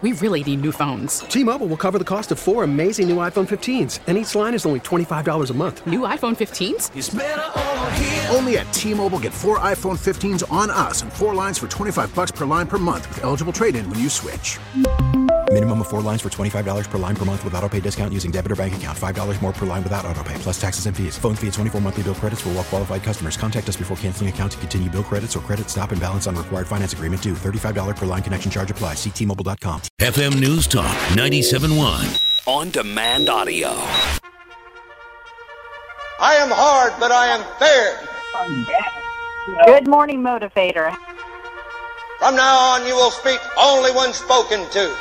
We really need new phones. T-Mobile will cover the cost of 4 amazing new iPhone 15s, and each line is only $25 a month. New iPhone 15s? It's better over here. Only at T-Mobile, get 4 iPhone 15s on us and 4 lines for $25 per line per month with eligible trade-in when you switch. Minimum of 4 lines for $25 per line per month with autopay discount using debit or bank account. $5 more per line without autopay, plus taxes and fees. Phone fee at 24 monthly bill credits for well-qualified customers. Contact us before canceling account to continue bill credits or credit stop and balance on required finance agreement due. $35 per line connection charge applies. See T-Mobile.com. FM News Talk 97.1. On demand audio. I am hard, but I am fair. Good morning, Motivator. From now on, you will speak only when spoken to.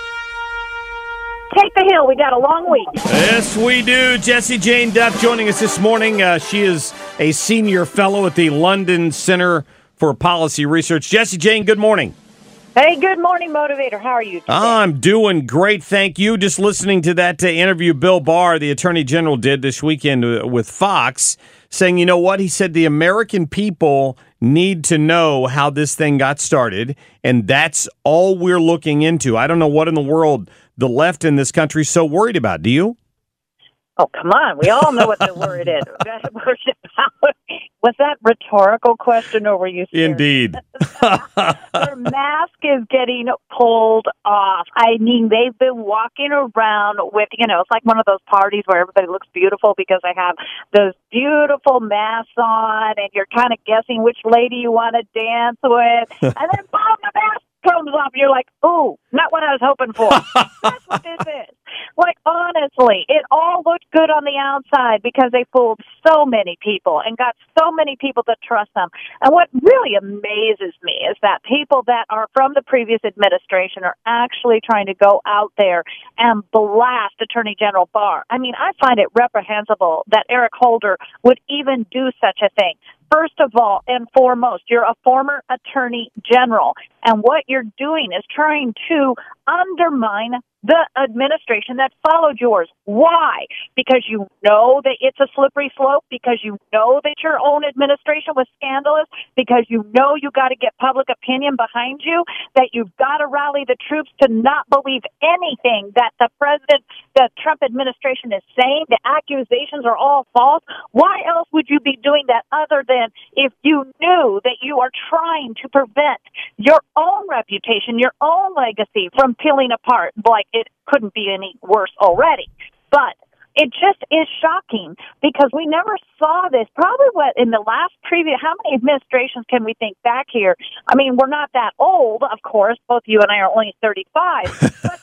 Take the hill. We got a long week. Yes, we do. Jessie Jane Duff joining us this morning. She is a senior fellow at the London Center for Policy Research. Jessie Jane, good morning. Hey, good morning, Motivator. How are you today? I'm doing great, thank you. Just listening to that interview Bill Barr, the Attorney General, did this weekend with Fox, saying, you know what? He said the American people need to know how this thing got started, and that's all we're looking into. I don't know what in the world the left in this country is so worried about. Do you? Oh, come on. We all know what the word is. Was that rhetorical question, or were you serious? Indeed. Their mask is getting pulled off. I mean, they've been walking around with, it's like one of those parties where everybody looks beautiful because they have those beautiful masks on, and you're kind of guessing which lady you want to dance with. And then, boom, the mask comes off, and you're like, ooh, not what I was hoping for. That's what this is. Like, honestly, it all looked good on the outside because they fooled so many people and got so many people to trust them. And what really amazes me is that people that are from the previous administration are actually trying to go out there and blast Attorney General Barr. I mean, I find it reprehensible that Eric Holder would even do such a thing. First of all and foremost, you're a former attorney general, and what you're doing is trying to undermine the administration that followed yours. Why? Because you know that it's a slippery slope, because you know that your own administration was scandalous, because you know you got to get public opinion behind you, that you've got to rally the troops to not believe anything that the Trump administration is saying. The accusations are all false. Why else would you be doing that other than if you knew that you are trying to prevent your own reputation, your own legacy from peeling apart? Like, it couldn't be any worse already. But it just is shocking because we never saw this. Probably in the last how many administrations can we think back here? I mean, we're not that old, of course. Both you and I are only 35. But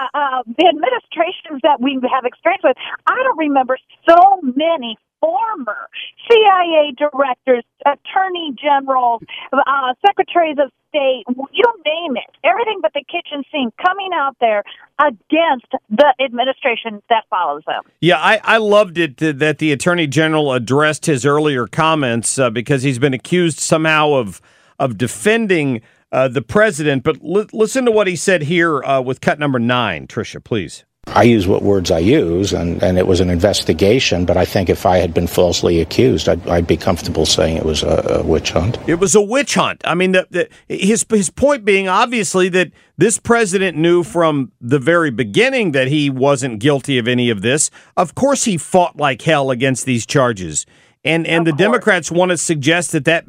the administrations that we have experience with, I don't remember so many former CIA directors, attorney generals, secretaries of state, you name it, everything but the kitchen sink coming out there against the administration that follows them. Yeah, I loved it that the Attorney General addressed his earlier comments because he's been accused somehow of defending the president. But listen to what he said here with cut number 9. Tricia, please. I use what words I use, and it was an investigation, but I think if I had been falsely accused, I'd be comfortable saying it was a witch hunt. It was a witch hunt. I mean, his point being obviously that this president knew from the very beginning that he wasn't guilty of any of this. Of course he fought like hell against these charges. And the Democrats want to suggest that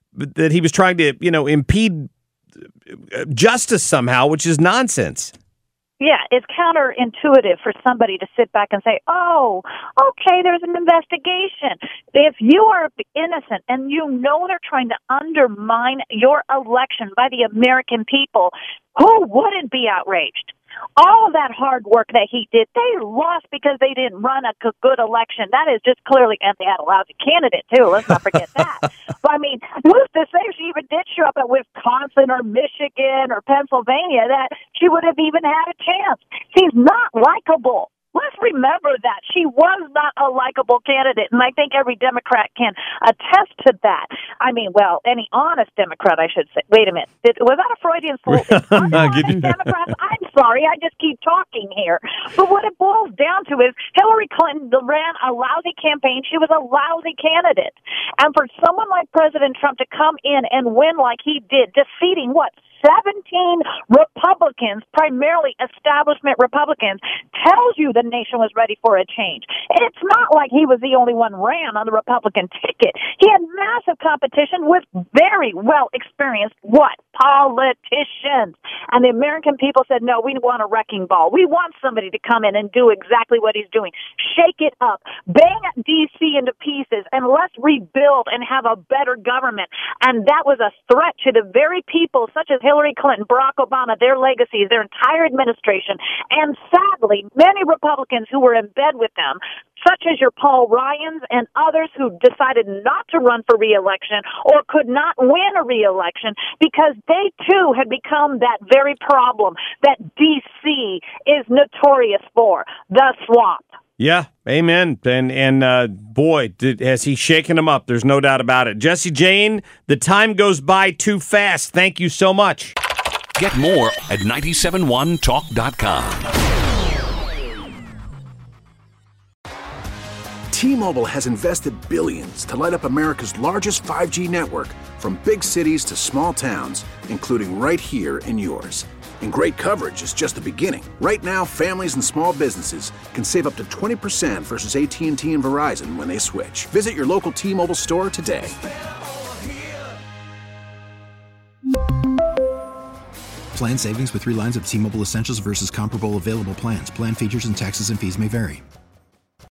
he was trying to, impede justice somehow, which is nonsense. Yeah, it's counterintuitive for somebody to sit back and say, oh, okay, there's an investigation. If you are innocent and you know they're trying to undermine your election by the American people, who wouldn't be outraged? All of that hard work that he did, they lost because they didn't run a good election. That is just clearly, and they had a lousy candidate, too. Let's not forget that. But, I mean, who's to say if she even did show up at Wisconsin or Michigan or Pennsylvania that she would have even had a chance? She's not likable. Let's remember that. She was not a likable candidate, and I think every Democrat can attest to that. I mean, well, any honest Democrat, I should say. Wait a minute. Was that a Freudian slip? Honest Democrats, I'm sorry. I just keep talking here. But what it boils down to is Hillary Clinton ran a lousy campaign. She was a lousy candidate. And for someone like President Trump to come in and win like he did, defeating 17 Republicans, primarily establishment Republicans, tells you the nation was ready for a change. It's not like he was the only one ran on the Republican ticket. He had massive competition with very well experienced politicians. And the American people said, no, we want a wrecking ball. We want somebody to come in and do exactly what he's doing. Shake it up. Bang D.C. into pieces, and let's rebuild and have a better government. And that was a threat to the very people, such as Hillary Clinton, Barack Obama, their legacies, their entire administration, and sadly, many Republicans who were in bed with them, such as your Paul Ryans and others who decided not to run for re-election or could not win a re-election because they, too, had become that very problem that D.C. is notorious for, the swamp. Yeah, amen. And boy, has he shaken him up. There's no doubt about it. Jesse Jane, the time goes by too fast. Thank you so much. Get more at 971talk.com. T-Mobile has invested billions to light up America's largest 5G network, from big cities to small towns, including right here in yours. And great coverage is just the beginning. Right now, families and small businesses can save up to 20% versus AT&T and Verizon when they switch. Visit your local T-Mobile store today. Plan savings with 3 lines of T-Mobile Essentials versus comparable available plans. Plan features and taxes and fees may vary.